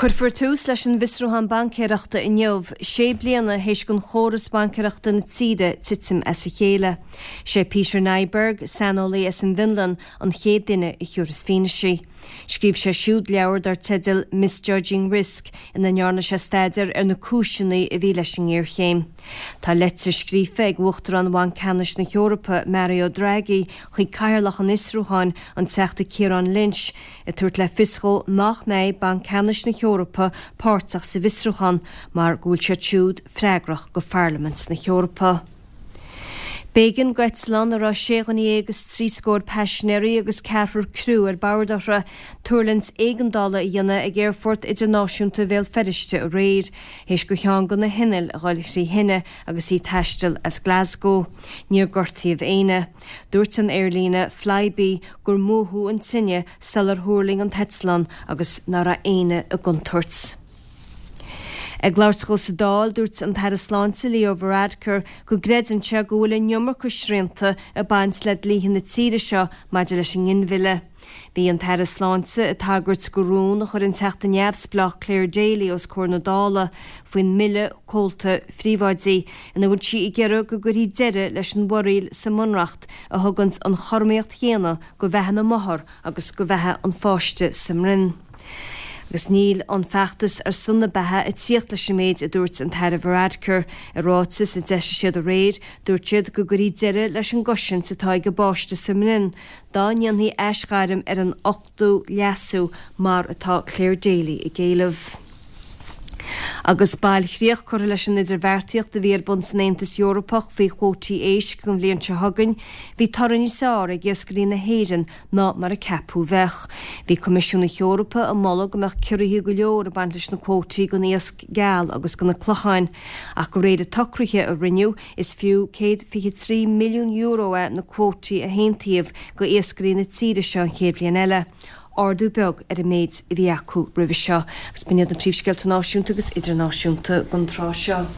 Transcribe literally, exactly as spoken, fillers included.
Curfur tús leis an visrúhan bancéireachta in Neamh, sé bliana héis gon chóras bancéireachta na tíre titsim as a chéile. Sé Peter Nyberg, Sanolí as an Vinlan an chéad duine i Chúras Féinisí. Scríb sé siúd leabhar dar tedal Misjudging Risk in na nearna sé staidir ar na cúisinaí a bhí leis an gcéir chéim. Tá leitsa scrífa ag uachtar an bhain canis na Eorpa Mario Draghi chuig cairlach an Isrúháin an teachta Ciarán Lynch a tuairt le fiscal nach méid ban canis na Eorpa pártach sa Visrúchan mar gúil sé siúd freigrach go Parliaments na Eorpa. Bégan Gweitslan ar a séganí agus trí scór passionary agus carfur crú ar bardara Turlands éigendála i dhéana ag Airfort Idirnáisiúnta bhéal feriste a réir, héis go teán go na hinil a gáil sí hinne agus í taistil as Glasgow, níor gortaíomh éine. Dúirt an airlíne Flybe gur móthú an tinne sellar thuirling an Tetzlan agus nar a éine a gunturts. Ag láirtgó sa dáil dúirt an Tarasláinte Leo Varadkar go greidanse go bhfuil neomar go srianta a baint le líhan na tíre seo maidir leis an ghinmhile. Bhí an Tarasláinte a tagart gorún a chur an teachta neamhsblach Claire Daly os cór na dála faoin mille cólta phríomhaidí ina bhfuil si i gceire go gurí deire leis an bhórail sa munracht a thugant an chormaíocht chéana go bheitthe na mothair agus go bheitthe an fáiste sa mrinn. Agus níl an feachtas ar sunna bethe a tíocht leis méid a dúirt an Tara Varadkar a rátas a deise siad a réid dúirt siad go gurí deire leis an gosin sa tá go báiste sa mrinn. Dá neannaí eiscairim ar an ochtú leasú mar atá Claire Daly i ggéileh. Agus bail chríoch cor leis an idir bhharrtaíocht a bhíar bun san Aontas Eorpach bhí chótaí éis go bhliaon se thugann, bhí taranní sáir ag iascarí na héireann ná mar a capú bheith. Bhí Comisiún na Eorpa a molla go meach cuirithe go leor a baint leis na chótaí go níosc geal agus go na clocháin, ach go réad a tocruthe a rinneú is fiú céad fiche trí milliún euro na chótaí a héintíomh go iascarí na tíre seo an chéad bliain eile. Ardú beag ar a méid i bhí acu roimh seo, agus bíad na príomhscéalta náisiúnta agus idirnáisiúnta gon trá seo.